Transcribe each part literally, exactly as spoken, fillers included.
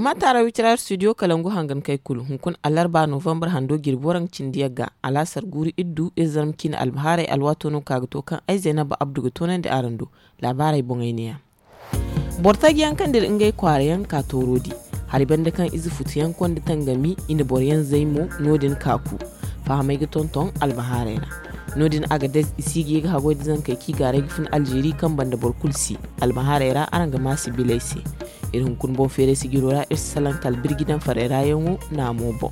zama tara witirar studio kalangu hangan kai kul hunkun alarba november hando girboran cindiyaga alasar guri iddu izarm kin albahare alwatono kagto kan ai zainab abdu tonan da arando labarai bongainiya bortagi yankan dir ingai kwarayan ka torodi hariban da kan izu futiyan kwanda tangami ina boryan zaimo nodin kaku fahamai ga tonton albahare na nodin agades isigi ga hago dizan kai ki gare gifin aljeri kan banda borkulsi albahare ra aranga masi bilaisi irin kun bon fere sigirora irsalan kalbir gidan farera yanwo na mobo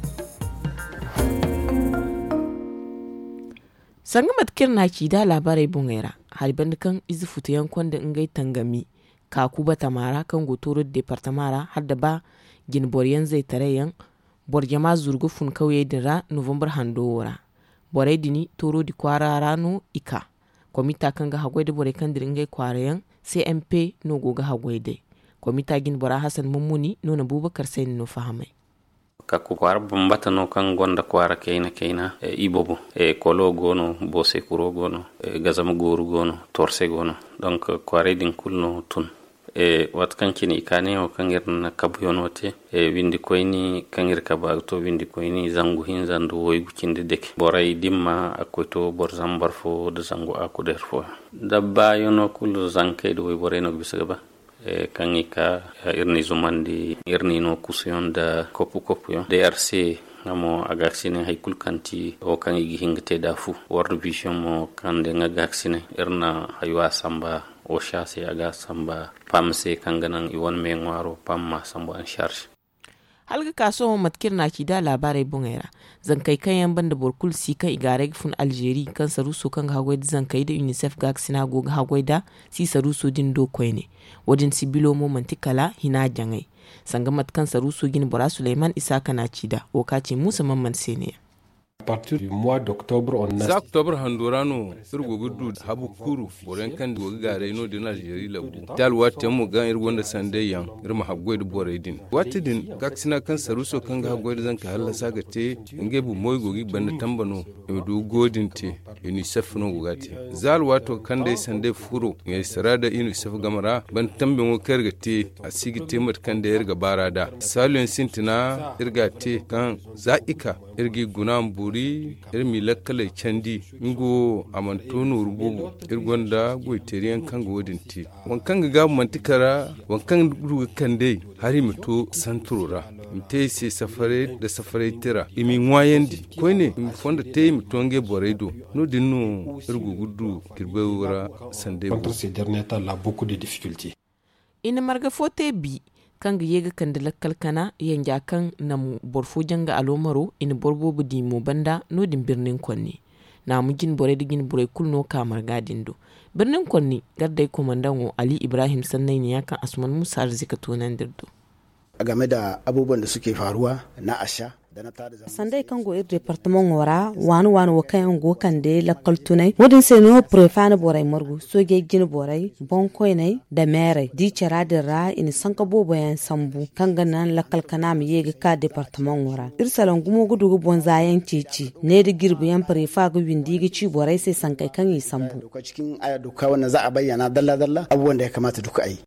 sangamat kirna ki da labarai bongera hariban kan izu futiyan kwanda ingai tangami kaku batamara kan gotoro departamara hadda ba gin boryan zai tarayan borjama zurgu fun kauye dira november handowora borai dini toro di kwara rano ika komita kan ga hagwai da borai kan diringai kwarayan cmp no goga hagwai dai komita gin bora hasan mummuni no na bubakar sai no fahamai ka ku kwara bambata no kan gonda kwara keina keina e ibobo e kolo gono bose kuro gono e gazama goru gono torse gono donc kwara din kulno tun e wat kankini ikane o kangir na kabuyonote e windi koyni kangir kaba to windi koyni zangu hin zandu woy gucinde dek boray dimma akoto bor zambar fo de zangu akuder fo dabba yono kul zanke do woy boreno bisaba e kangika irni zumandi irni no kusion da kopu kopu yo drc ngamo agaksine haykul kanti o kangi hingte dafu world vision mo kande ngagaksine irna haywa samba o shase aga samba pamse kanganan iwon me ngwaro pamma sambo en charge halga kaso matkir na ki da labarai bungera zan kai kayan banda borkul sika igare fun algeri kan saruso kan hagwai zan kai da unicef ga sinago ga hagwai da si saruso din do koine wajin sibilo mo mantikala hina jangai sanga matkan saruso gin bora suleiman isaka na ci da o kace musa mamman sene à partir du mois d'octobre on a za octobre handorano irgo gudu habu kuru boren kan go gare no de Nigeria labu dal wata mu ga irgonda sande yan irma haggoy do boredin wata din gaksina kan saruso kan ga haggoy zan ka halla saga te nge bu moy gogi banda tambano e do godin te ni safno go gati zal wato kan dai sande furo ngai sarada inu saf gamara ban tambe mo kerga te asigi te mat kan da irga barada salon sintina irga te kan zaika irgi gunam buri irmi lakkale candi ngo amantono rububu irgonda goiteriyan kanga wodinti wankan ga mantikara wankan ruga kande hari mito santurura mte se safare da safare tira imi ngwayendi koine mi fonda te mi tonge boredo no dinno irgu gudu kirbewura sande contre ces derniers temps là beaucoup de difficultés ina marga fote bi kan ga yega kan da lakkal kana yanja kan namu borfo janga alomaro in borbo budi mo banda no din birnin konni na mujin bore digin bore kulno kamar gadindo birnin konni gaddai komandan Ali Ibrahim sannai ne yakan Asman Musa arzika tonan dirdo a game da abubuwan da suke faruwa na asha sandai kan go ir departement wara wani wani wa kayan go kan de lakal tunai wadin se no profane borai margu soge gin borai bon koinai da mere di chara da ra in sanka bobo yan sambu kan ganan lakal kana mi yega ka departement wara ir salon gumo gudu go bon zayan cici ne da girbi yan prefa go windi gi ci borai sai sankai kan yi sambu doka cikin aya doka wannan za a bayyana dalla dalla abubuwan da ya kamata duka ayi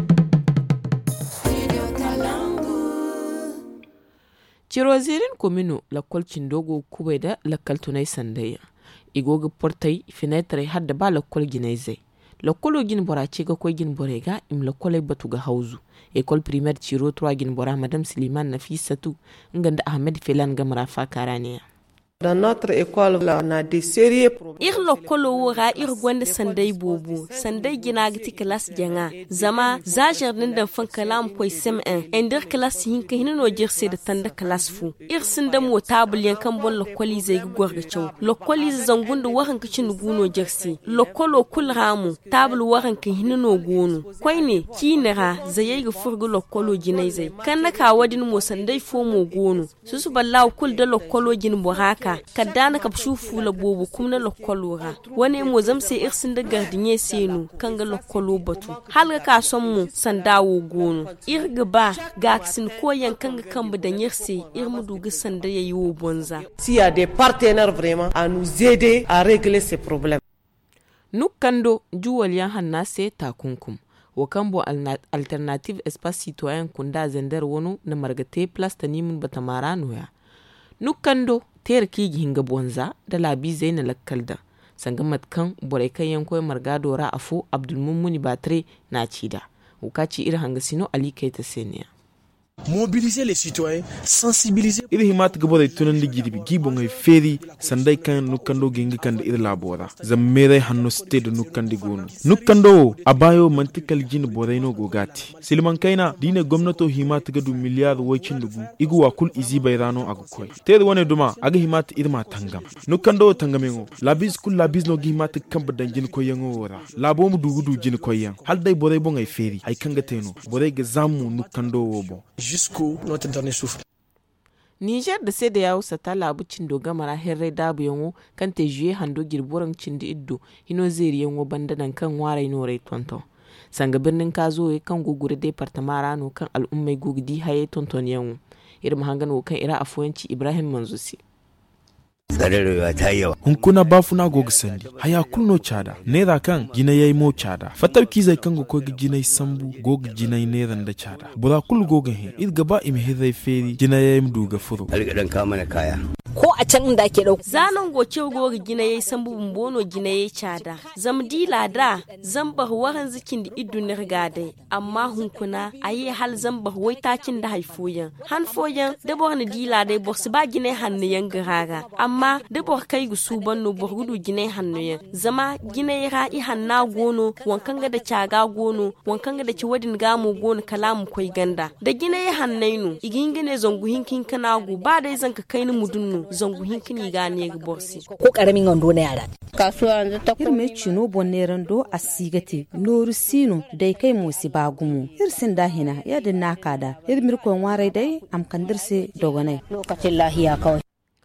Cirozirin komino lakwal cindogo kubai da lakkal tunai sandaya. Igoga portai finetare har da ba lakwal ginai zai. Lakwalo gin bora ce ga kwai gin bora ga im lakwalai batu ga hauzu. Ekol primaire ciro tuwa gin bora madam Siliman Nafisatu nganda Ahmed Felan ga marafa karaniya. Dans notre école, on a des sérieux problèmes. Ir lokolo wora ir gwanda sandai bobu, sandai gina gati class janga. Zama za jardin da fan kalam koi sem en. Endir class hinka hinin no jirse da tanda class fu. Ir sinda mo tabul yan kan bon lokoli zai gwarga chaw. Lokoli zangun da wahan kicin guno jirse. Lokolo kul ramu, tabul wahan ka hinin no gunu. Koi ne kinira zai ga furgu lokolo ginai zai. Kan na kawadin mo sandai fo mo gunu. Susu ballaw kul da lokolo gin boraka. Kadana ka shufu la bobu kumna lokolora wani mo zamse irsin da gardinye senu kanga lokolo batu halga ka sommu sandawo gonu irga ba gaksin koyan kanga kamba da nyirse irmu duga sanda yayi wo bonza s'il y a des partenaires vraiment à nous aider à régler ces problèmes nukando juwal ya hanna se takunkum wa kambo alternative espace citoyen kunda zender wono na margate place tanimun batamara noya nukando ter kigi hinga bonza da labi zaina lakkalda sangamat kan borai kan yankoy margado ra afo abdulmumuni batre na cida wukaci ir hanga sino ali kaita seniya mobiliser les citoyens, sensibiliser. Iri himat gabo tunan di gidibi gibo ngai feri sandai kan nukando gengi kan iri labora zammere hanno state nukandi gono nukando abayo mantikal jin boraino gogati silman kaina dine gwamnato himat gadu miliyar wacin dugu igu wakul izi bayrano agukoi ter wone duma aga himat irma tangam nukando tangamengo labis kul labis no himat kamba danjin koyango wora labo mu dugudu jin koyan hal dai borai bo ngai feri ay kanga teno borai ga zamu nukando wobo jusqu'au notre dernier souffle. Niger da sai da yawo sata labu cindo gamara herre dabu yanwo kan te juye hando girboran cindi iddo hino zeri yanwo bandanan kan warai norai tonton sanga birnin kazo kan gugure departamara no kan al'ummai gugdi haye tonton yanwo irin hangan kan ira afuwanci Ibrahim Manzusi tsararwa ta yawa hunkuna bafuna goga sandi haya kulno chada nera kan gina yayi mo chada fatar kizai kan go koga gina sambu goga gina neran da chada bura kul goga he id gaba imi hezai feri gina yayi mduga furo alƙadan ka mana kaya ko a can inda ake dauka zanon goce goga gina yayi sambu bumbono gina yayi chada zamdila da zamba waran zikin da iddu nirgade amma hunkuna ayi hal zamba wai takin da haifoyan hanfoyan da borni dila dai bosu ba gina hannu yan garaga amma da bor kai gusu banno bor gudu gina hannu yan zama gina yara i hanna gono wankan ga da caga gono wankan ga da ci wadin gamu gono kalamu koi ganda da gina ya hannainu igin gine zongu hinkin kana go ba dai zanka kai ni mudunnu zongu hinkini gane ga borsi ko karamin wando na yara kasuwa yanzu ta irme chino bonneran do asigate noru sino dai kai musi bagumu irsin dahina yadin nakada irmir kon warai dai am kandirse dogonai lokacin lahiya kawai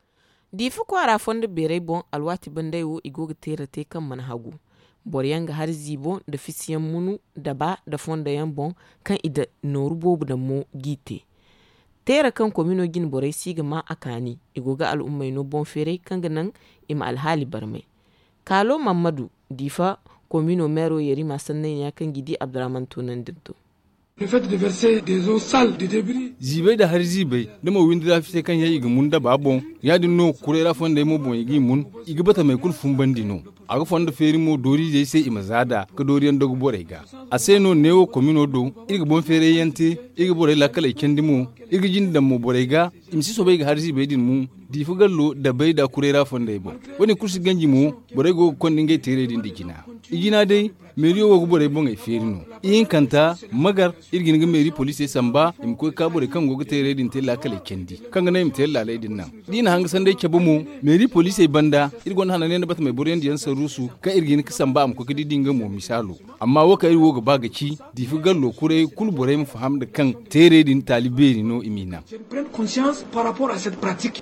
difu kwara fonda berai bon alwati bandai wo igoga tera te kan man hagu boryanga har zibo da fisiyan munu da ba da fonda yan bon kan ida noru bobu da mo gite tera kan komino gin borai siga ma akani igoga al'ummai no bon fere kan ganan im alhali barmai kalo mamadu difa komino mero yeri masannan ya kan gidi abdurrahman tunan dinto Le fait de verser des eaux sales, des débris. Zibai da har zibai, da ma windira fite kan yayi ga mun da babon, ya dinno kurera fonda mo bon yigi mun, igi bata mai kulfun bandino. Aga fonda feri mo dori je sai imazada ka doriyan dogo bore ga. Aseno neo komino do, igi bon fere yante, igi bore la kala kendimo, igi jinda mo bore ga, imsi so bai ga har zibai din mu, di fugallo da bai da kurera fonda bo. Wani kursi ganji mu, bore go kondinge tere din dikina. Igina dai meriyo wo bore bon ai ferino. In kanta magar irgin ga meri police samba im ko kabure kan gogo tere din tella kala kendi kanga na im tella lai din nan dina hanga sande ke bumu meri police banda irgon hana ne bat mai burendi yan sarusu ka irgin ka samba am ko kidi dinga mo misalo amma waka irwo ga bagaci difi gallo kure kul bore mu faham da kan tere din taliberi no imina Je prends conscience par rapport à cette pratique.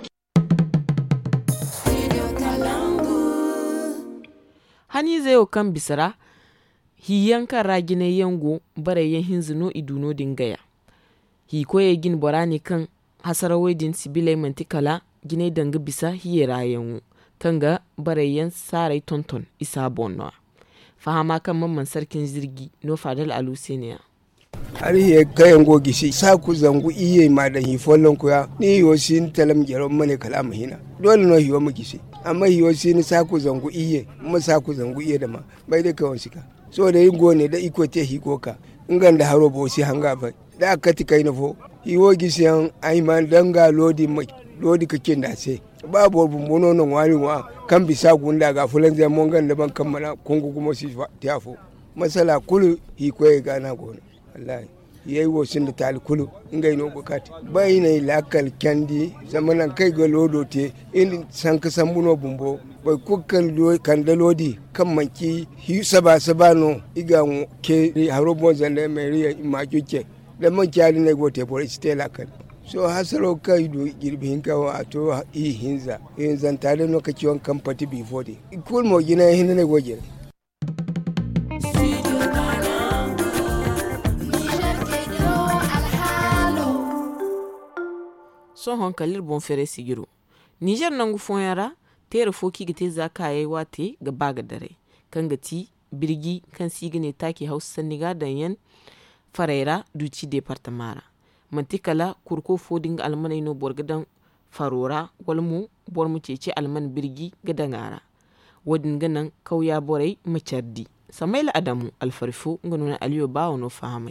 hani zai kan bisara hiyan kan ragine yango bare yan hinzino iduno dingaya hi koye gin borani kan hasarawai din sibile mantikala gine danga bisa hiye rayanwu kanga bare yan sarai tonton isa bonno fahama kan mamman sarkin zirgi no fadal aluseniya har ye kayan gogi shi sa ku zangu iye ma da hi follon ku ya ni yo sin talam jaron mane kalam hina dole no hiyo mu gishi amma hiyo sin sa ku zangu iye mu sa ku zangu iye da ma bai da kawon shika so da yin gone da iko te hi goka ingan da haro bo si hanga ba da aka ti kai na fo hiyo gishi an ai man danga lodi mai lodi kake da sai babu bumbono non wani wa kan bisa gunda ga fulan zai mon gan da ban kammala kungu kuma si ta fo masala kulu hi koye gana gona wallahi yayi wosin da tali kulu ingai no bukati bai ne lakal kandi zamanan kai ga lodo te in san ka san buno bumbo bai kukan do kan da lodi kan manki hi saba saba no iga ke haro bon zanda mai riya ma kike da man kyali ne gote por stela kan so hasaro kai do girbin kawo a to i hinza in zan tare no ka kiwon kamfati before de kul mo gina hin ne goje son hankalir bon fere sigiro Niger nangu fonyara tere foki gite zaka yayi wate ga baga dare kan gati birgi kan sigine taki hausa niga da yan faraira duci departamara mantikala kurko fodin almanai no borgadan farora walmu bormu cece alman birgi gadangara wadin ganan kauya borai macardi samaila adamu alfarfo nganuna aliyo bawo no fahamai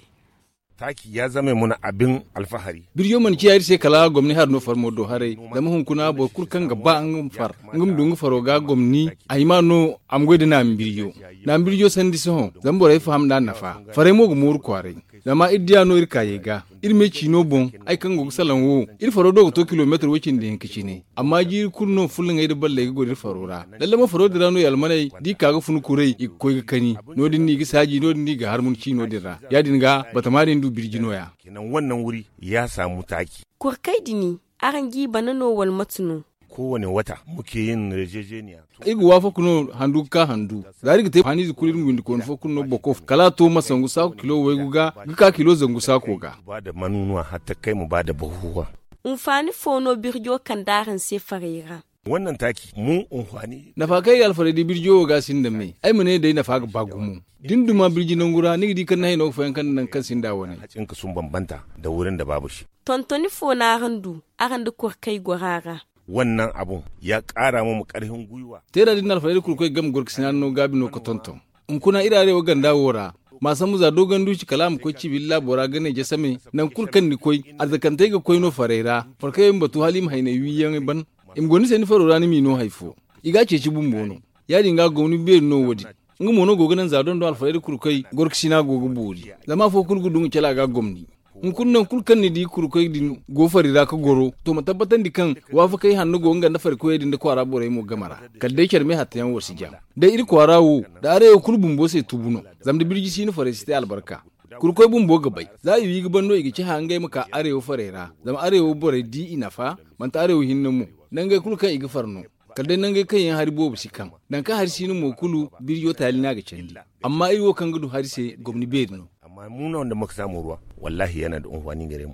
taki ya zama muna abin alfahari biryo man kiyar sai kala gomni har no farmo do hare da mun kuna bo kurkan gaba an far ngum dungu faro ga gomni ayma no am gode na biryo na biryo sandi so zan borai faham da nafa fare mo gumur kware da ma idiya no irka yega irme chino bon ay kan go salan wo ir faro do to kilometer wacin da yankici ne amma ji kurno fulin ay da balle go dir farora lalle ma faro da no yalmanai di kaga funu kurai ikoy kani no din ni gisaji no din ni ga har mun chino dira ya dinga batamarin du birjinoya kenan wannan wuri ya samu taki kurkai dini arangi banano wal matunu kowane wata muke yin rejejeniya igu wafa kuno handu ka handu dari gite hani kulirin windi kon fo kuno bokof kala to masangu sa kilo weguga gika kilo zangu sa koga ba da manunuwa hatta kai mu ba da bahuwa umfani fono birjo kandaran se farira wannan taki mu umfani na fa kai alfaredi birjo ga sin da mai ai mune dai na fa ga bagumu dinduma birji nan gura ni di kan nayi no fayan kan nan kan sin da wani hacin ka sun bambanta da wurin da babu shi tontoni fona handu arandu kurkai gorara wannan abun ya ƙara mu ƙarfin gwiwa tera din alfaredi kurkai gam gorkisina no gabi no ko tonton in kuna irare wa ganda wora masan muza dogon duci kalam ko ci billa bora gane je same nan kulkan ni koi arzakantai ga koi no farera farkai batu halim hayne wiyan ban im goni sen farora ni mi no haifo iga ce ci bumbono ya dinga goni be no wodi ngu mono goganan za don do alfaredi kurkai gorkisina gogo buri zama fo kulgudun kela ga gomni in kunnan kulkan ni di kurkai din gofari da ka goro to matabbatan di kan wafa kai hannu go nganda far koyi din da kwara bore mu gamara kalde kyar me hatta yan wasi jam da iri kwarawo da are kulbun bo sai tubuno zamda birgi sinu foresti albarka kurkai bun bo gabai za yi yi banno igi ci hangai maka arewa farera zama arewa bore di inafa man ta arewa hinnan mu nan ga kulkan igi farno kalde nan ga kan yan haribo bisi kan dan ka har sinu mo kulu biryo talina ga candi amma iwo kan gudu har sai gomni bedno amma mu na wanda muka samu ruwa wallahi yana da amfani gare mu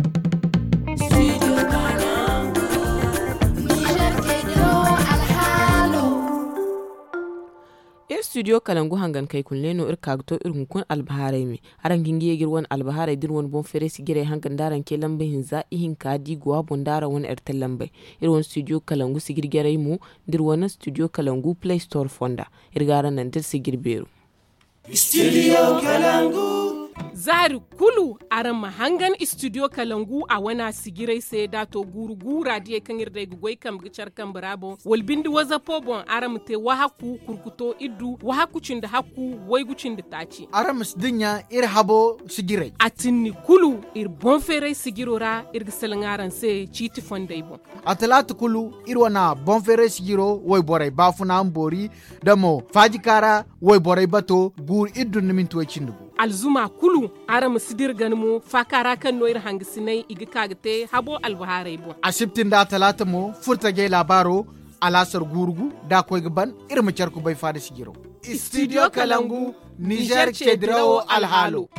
ir studio kalangu hangan kai kulle no ir kagto ir hunkun albaharai mi aran gingiye girwan albaharai dirwon bon fere sigire hangan daran ke lambe hinza ihin kadi gwa bondara won ertel lambe irwon studio kalangu sigirgere mu dirwon studio kalangu play store fonda irgaran nan dir sigirberu studio kalangu zari kulu aran mahangan studio kalangu a wana sigirai sai dato guru gura die kan irde gugoi kam gicar kan brabo wal bindi waza pobon aram te wahaku kurkuto iddu wahaku cinda haku wai gucinda taci aram sdinya ir habo sigirai atinni kulu ir bon fere sigirora ir gisalangaran sai chiti fondai bon atalatu kulu ir wana bon fere sigiro wai borai bafuna ambori damo fajikara wai borai bato gur iddu niminto cindu alzuma kulu aram sidir ganmu fakara kan noir hangisinai igi kagte habo albaharai bo asibtin da talata mo furta ge labaro alasar gurgu da koy gaban irma charku bai fada sigiro studio kalangu niger chedrao alhalo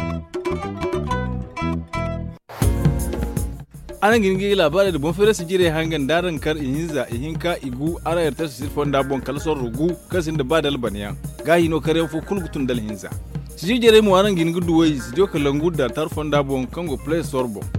anan gingi labarai da bon fere sigire hangan daran kar ihinza ihinka igu ara yarta sir fonda bon kalsor rugu kasin da badal baniya gahi no kare fo kulgutun dal hinza sijere mu aran gingi duwai studio kalangu da tar fonda bon kango play store bon